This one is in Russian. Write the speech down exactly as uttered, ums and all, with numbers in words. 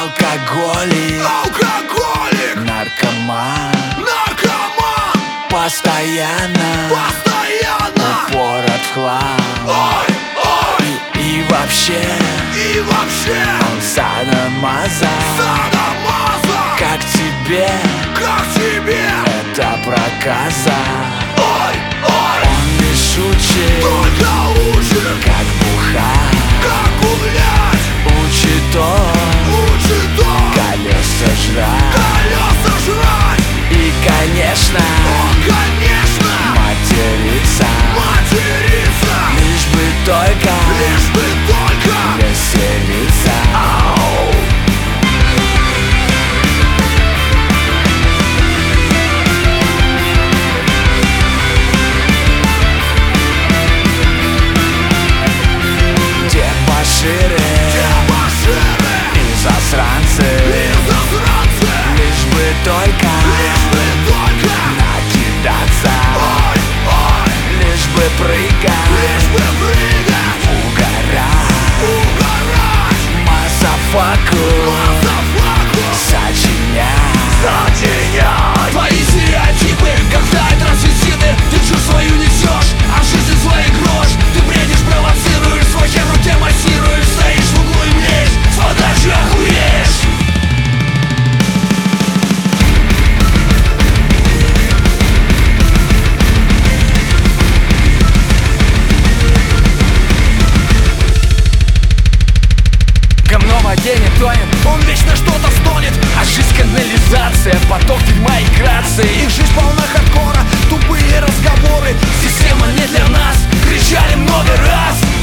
Алкоголик, алкоголик, наркоман, наркоман, постоянно, постоянно упорот в хлам. Ой, ой, И, и вообще и вообще он садомаза. садомаза. Как тебе Как тебе? это проказа? Ой, ой, Он не шутит, только учит, как бухать. как гулять, Учит он учит он колеса жрать. колеса жрать. И, конечно, Он, конечно, материться. матерится, Лишь бы только лишь бы только веселиться. ау. Дебоширы Дебоширы и засранцы. и засранцы, Лишь бы только лишь бы только накидаться. ой, ой, Лишь бы прыгать, лишь бы прыгать, угорать. угорать, Мазафаку мазафаку сочинять. сочинять. Твои стереотипы, когда это трансвеститы. Ты чушь свою несешь, а в жизни своей грош. Ты бредишь, провоцируешь, свой хер в руке массируешь. Стоишь в углу и млеешь, с подачи охуеешь. Говно в воде не тонет, Он вечно что-то стонет. а жизнь канализация, поток ведьма и грации. Их жизнь полна хардкора, тупые разговоры. Система не для нас, кричали много раз.